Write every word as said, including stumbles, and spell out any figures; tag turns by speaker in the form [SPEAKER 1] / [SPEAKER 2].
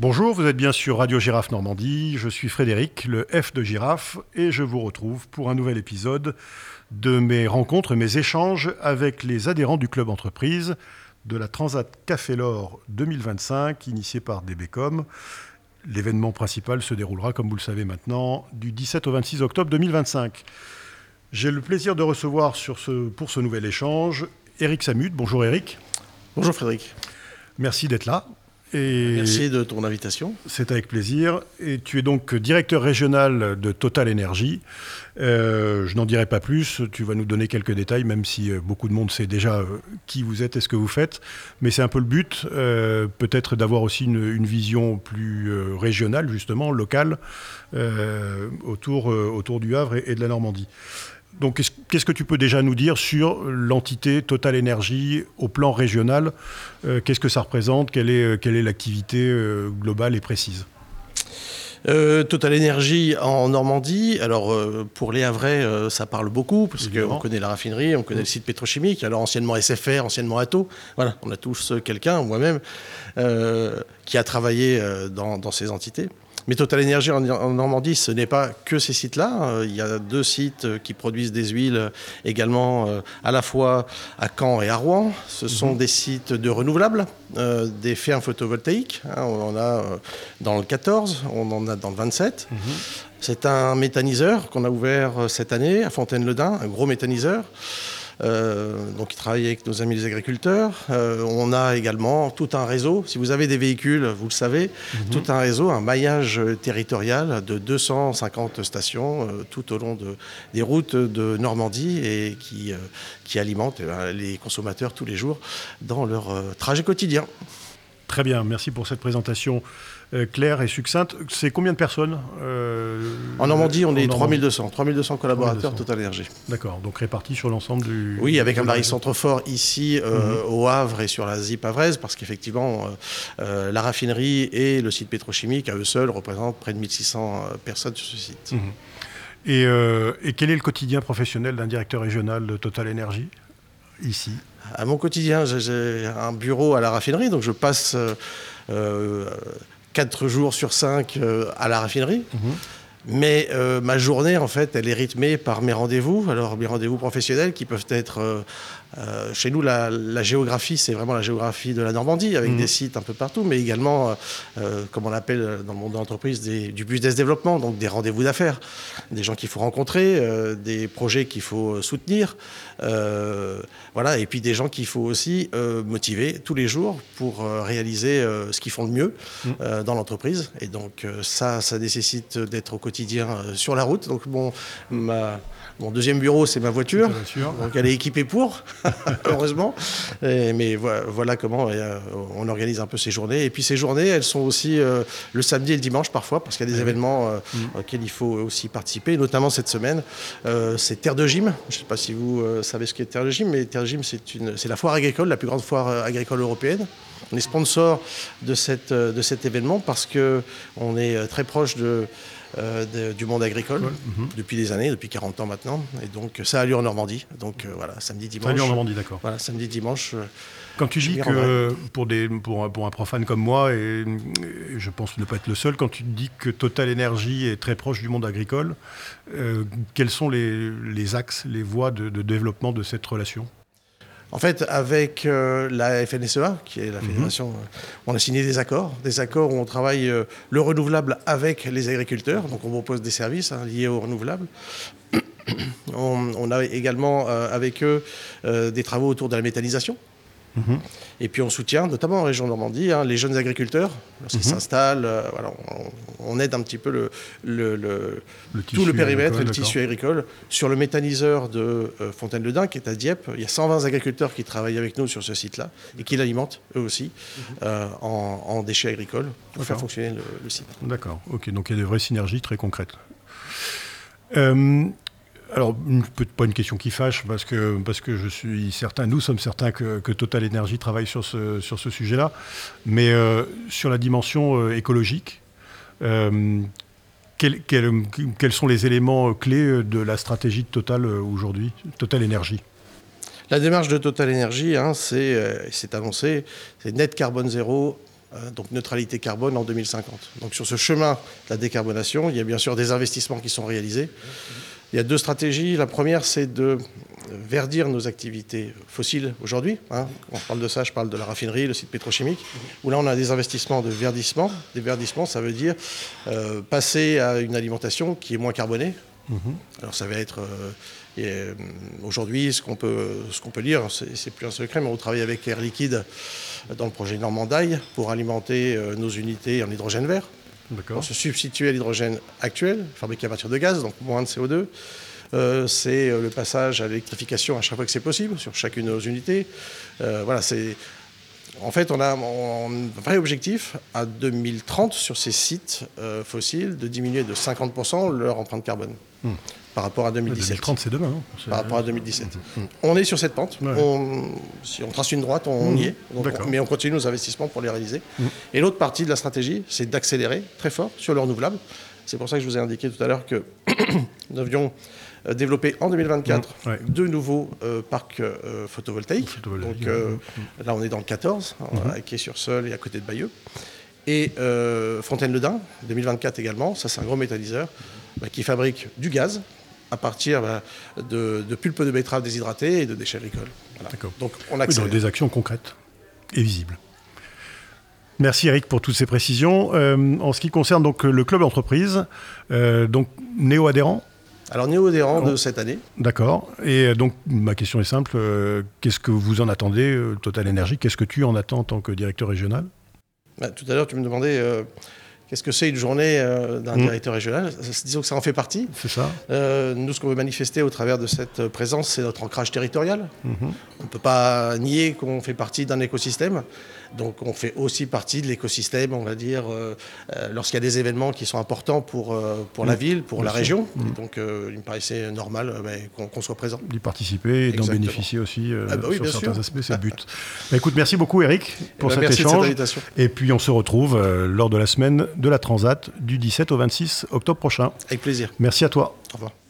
[SPEAKER 1] Bonjour, vous êtes bien sur Radio Girafe Normandie, je suis Frédéric, le F de Girafe, et je vous retrouve pour un nouvel épisode de mes rencontres, mes échanges avec les adhérents du Club Entreprise de la Transat Café L'Or deux mille vingt-cinq, initié par D B Com. L'événement principal se déroulera, comme vous le savez maintenant, du dix-sept au vingt-six octobre deux mille vingt-cinq. J'ai le plaisir de recevoir sur ce, pour ce nouvel échange Éric Samud. Bonjour Éric.
[SPEAKER 2] Bonjour Frédéric.
[SPEAKER 1] Merci d'être là. Et
[SPEAKER 2] merci de ton invitation.
[SPEAKER 1] C'est avec plaisir. Et tu es donc directeur régional de Total Energy. Euh, je n'en dirai pas plus. Tu vas nous donner quelques détails, même si beaucoup de monde sait déjà qui vous êtes et ce que vous faites. Mais c'est un peu le but, euh, peut-être d'avoir aussi une, une vision plus euh, régionale, justement, locale, euh, autour, euh, autour du Havre et, et de la Normandie. Donc, qu'est-ce, qu'est-ce que tu peux déjà nous dire sur l'entité Total Energy au plan régional ? euh, Qu'est-ce que ça représente ? Quelle est, quelle est l'activité euh, globale et précise ?
[SPEAKER 2] euh, Total Energy en Normandie, alors euh, pour les Havrais, euh, ça parle beaucoup, parce qu'on connaît la raffinerie, on connaît mmh. le site pétrochimique, alors anciennement S F R, anciennement Atto, voilà, on a tous quelqu'un, moi-même, euh, qui a travaillé euh, dans, dans ces entités. Mais Total Energy en, en Normandie, ce n'est pas que ces sites-là. Euh, il y a deux sites qui produisent des huiles euh, également, euh, à la fois à Caen et à Rouen. Ce sont mmh. des sites de renouvelables, euh, des fermes photovoltaïques. Hein, on en a euh, dans le quatorze, on en a dans le vingt-sept. Mmh. C'est un méthaniseur qu'on a ouvert cette année à Fontaine-le-Dain, un gros méthaniseur. Euh, donc, il travaille avec nos amis les agriculteurs. Euh, on a également tout un réseau. Si vous avez des véhicules, vous le savez, mmh. tout un réseau, un maillage territorial de deux cent cinquante stations euh, tout au long de, des routes de Normandie et qui, euh, qui alimentent eh bien, les consommateurs tous les jours dans leur euh, trajet quotidien.
[SPEAKER 1] Très bien, merci pour cette présentation euh, claire et succincte. C'est combien de personnes euh,
[SPEAKER 2] En Normandie, on est trois mille deux cents. trois mille deux cents collaborateurs Total Energy.
[SPEAKER 1] D'accord, donc répartis sur l'ensemble du...
[SPEAKER 2] Oui, avec un barycentre fort ici euh, mmh. au Havre et sur la Z I P havraise, parce qu'effectivement, euh, euh, la raffinerie et le site pétrochimique, à eux seuls, représentent près de mille six cents personnes sur ce site.
[SPEAKER 1] Mmh. Et, euh, et quel est le quotidien professionnel d'un directeur régional de Total Energy ici ?
[SPEAKER 2] À mon quotidien, j'ai un bureau à la raffinerie, donc je passe euh, quatre jours sur cinq euh, à la raffinerie. Mmh. Mais euh, ma journée, en fait, elle est rythmée par mes rendez-vous. Alors, mes rendez-vous professionnels qui peuvent être... Euh, euh, chez nous, la, la géographie, c'est vraiment la géographie de la Normandie, avec mmh. des sites un peu partout, mais également, euh, comme on l'appelle dans le monde de l'entreprise, des, du business développement, donc des rendez-vous d'affaires, des gens qu'il faut rencontrer, euh, des projets qu'il faut soutenir, euh, voilà, et puis des gens qu'il faut aussi euh, motiver tous les jours pour euh, réaliser euh, ce qu'ils font de mieux mmh. euh, dans l'entreprise. Et donc, euh, ça, ça nécessite d'être au quotidien euh, sur la route. Donc, bon, ma... Mon deuxième bureau, c'est ma voiture, donc elle est équipée pour, heureusement. Et, mais voilà, voilà comment euh, on organise un peu ces journées. Et puis ces journées, elles sont aussi euh, le samedi et le dimanche parfois, parce qu'il y a des oui. événements euh, mmh. auxquels il faut aussi participer, notamment cette semaine. Euh, c'est Terre de Gym. Je ne sais pas si vous euh, savez ce qu'est Terre de Gym, mais Terre de Gym, c'est, une, c'est la foire agricole, la plus grande foire agricole européenne. On est sponsor de, cette, de cet événement parce qu'on est très proche de... Euh, de, du monde agricole ouais. mmh. depuis des années, depuis quarante ans maintenant. Et donc, ça a lieu en Normandie. Donc, euh, voilà, samedi, dimanche. Ça a
[SPEAKER 1] lieu en Normandie, d'accord.
[SPEAKER 2] Voilà, samedi, dimanche. Euh,
[SPEAKER 1] quand tu dis que, pour, des, pour, pour un profane comme moi, et, et je pense ne pas être le seul, quand tu dis que Total Energy est très proche du monde agricole, euh, quels sont les, les axes, les voies de, de développement de cette relation ?
[SPEAKER 2] En fait, avec euh, la F N S E A, qui est la fédération, mmh. euh, on a signé des accords, des accords où on travaille euh, le renouvelable avec les agriculteurs. Donc, on propose des services hein, liés au renouvelable. on, on a également euh, avec eux euh, des travaux autour de la méthanisation. Mmh. Et puis on soutient, notamment en région Normandie, hein, les jeunes agriculteurs, lorsqu'ils mmh. s'installent. Euh, voilà, on, on aide un petit peu le, le, le, le tout le périmètre et le tissu agricole. Sur le méthaniseur de euh, Fontaine-le-Dain, qui est à Dieppe, il y a cent vingt agriculteurs qui travaillent avec nous sur ce site-là et qui l'alimentent, eux aussi, mmh. euh, en, en déchets agricoles pour D'accord. faire fonctionner le, le site.
[SPEAKER 1] D'accord, ok, donc il y a de vraies synergies très concrètes. Euh, Alors, peut-être pas une question qui fâche, parce que, parce que je suis certain, nous sommes certains que, que Total Energy travaille sur ce, sur ce sujet-là, mais euh, sur la dimension euh, écologique, euh, quels, quels, quels sont les éléments clés de la stratégie de Total euh, aujourd'hui, Total Energy ?
[SPEAKER 2] La démarche de Total Energy, hein, c'est, euh, c'est annoncé, c'est net carbone zéro euh, donc neutralité carbone en deux mille cinquante. Donc sur ce chemin de la décarbonation, il y a bien sûr des investissements qui sont réalisés. Il y a deux stratégies. La première, c'est de verdir nos activités fossiles aujourd'hui. Hein. Quand je parle de ça, je parle de la raffinerie, le site pétrochimique, où là, on a des investissements de verdissement. Des verdissements, ça veut dire euh, passer à une alimentation qui est moins carbonée. Mmh. Alors, ça va être... Euh, et, euh, aujourd'hui, ce qu'on peut, ce qu'on peut lire, c'est, c'est plus un secret, mais on travaille avec Air Liquide dans le projet Normandaille pour alimenter euh, nos unités en hydrogène vert. Pour se substituer à l'hydrogène actuel, fabriqué à partir de gaz, donc moins de C O deux. Euh, c'est le passage à l'électrification à chaque fois que c'est possible, sur chacune de nos unités. Euh, voilà, c'est... En fait, on a un vrai objectif à deux mille trente sur ces sites euh, fossiles de diminuer de cinquante pour cent leur empreinte carbone. Hum. Par rapport à deux mille dix-sept. deux mille trente,
[SPEAKER 1] c'est demain. Hein. C'est...
[SPEAKER 2] Par rapport à deux mille dix-sept. Mmh. On est sur cette pente. Ouais. On, si on trace une droite, on mmh. y est. Donc, on, mais on continue nos investissements pour les réaliser. Mmh. Et l'autre partie de la stratégie, c'est d'accélérer très fort sur le renouvelable. C'est pour ça que je vous ai indiqué tout à l'heure que nous avions développé en deux mille vingt-quatre mmh. ouais. deux nouveaux euh, parcs euh, photovoltaïques. Photovoltaïque. Donc euh, mmh. là, on est dans le quatorze, mmh. à Quai-sur-Seul et à côté de Bayeux. Et euh, Fontaine-le-Dain, deux mille vingt-quatre également. Ça, c'est un gros méthaniseur bah, qui fabrique du gaz à partir bah, de, de pulpe de betterave déshydratée et de déchets agricoles. Voilà.
[SPEAKER 1] D'accord.
[SPEAKER 2] Donc on accélère.
[SPEAKER 1] Oui, donc des actions concrètes et visibles. Merci Eric pour toutes ces précisions. Euh, en ce qui concerne donc le club entreprise, euh, donc néo-adhérent.
[SPEAKER 2] Alors néo-adhérent de cette année.
[SPEAKER 1] D'accord. Et donc ma question est simple, euh, qu'est-ce que vous en attendez, euh, Total Énergie? Qu'est-ce que tu en attends en tant que directeur régional?
[SPEAKER 2] bah, Tout à l'heure tu me demandais... Euh, Qu'est-ce que c'est une journée euh, d'un mmh. directeur régional? Disons que ça en fait partie.
[SPEAKER 1] C'est ça.
[SPEAKER 2] Euh, nous, ce qu'on veut manifester au travers de cette présence, c'est notre ancrage territorial. Mmh. On ne peut pas nier qu'on fait partie d'un écosystème. Donc, on fait aussi partie de l'écosystème, on va dire, euh, euh, lorsqu'il y a des événements qui sont importants pour, euh, pour mmh. la ville, pour Bien la sûr. région. Mmh. Et donc, euh, il me paraissait normal euh, bah, qu'on, qu'on soit présent.
[SPEAKER 1] D'y participer et Exactement. d'en bénéficier aussi euh, ah bah oui, sur certains sûr. aspects, c'est le but. bah, écoute, merci beaucoup, Eric, pour bah, cet merci échange. De cette invitation. Et puis, on se retrouve euh, lors de la semaine de la Transat du dix-sept au vingt-six octobre prochain.
[SPEAKER 2] Avec plaisir.
[SPEAKER 1] Merci à toi.
[SPEAKER 2] Au revoir.